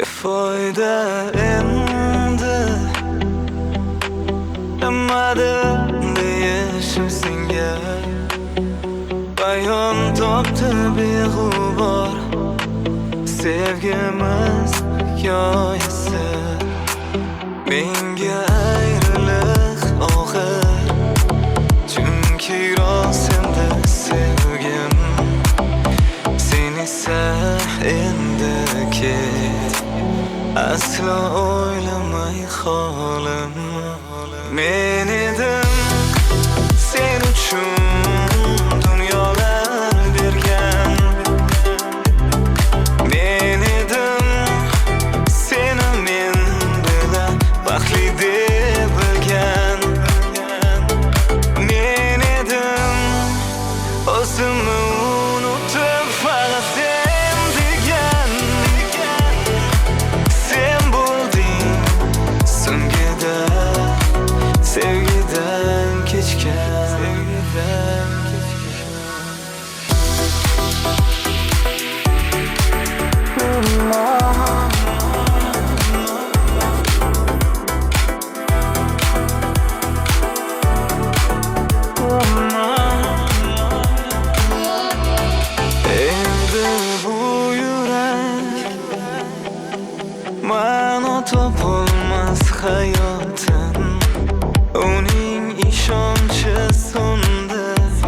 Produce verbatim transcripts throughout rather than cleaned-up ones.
Befoyda endi nimada deyishim senga bayon topdi beg'ubor sevgimiz hikoyasi. Menga ayriliq og'ir, chunki rost endi sevgim. Sen esa endi ket, aslo o'ylamay holim. Men edim sen uchun dunyolar bergan, men edim seni men bilan baxtli deb bilgan. Men edim o'zimni unutib faqat sen degan. Sen bo'lding so'nggida sevgidan kechgan. Endi bu yurak ma'no topolmas hayotim. Uning ishonchi so'ndi,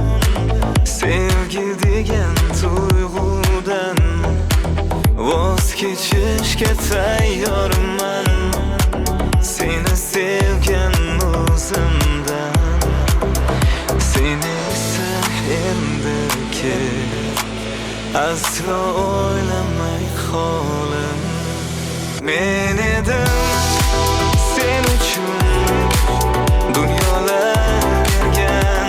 sevgi degan tuyg'udan voz kechishga tayyorman. Seni sevgan o'zimdan, seni esa endi ket, aslo o'ylamay holim. Men edim sen uchun dunyolar bergan,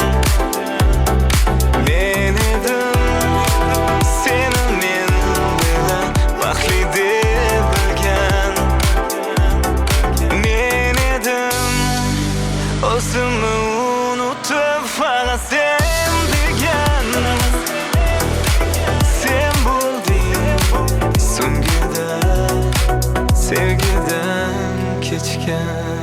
men edim seni men bilan baxtli deb bilgan. Men edim o'zimni unutib faqat sen degan. Sen bo'lding so'nggida sevgidan kechgan.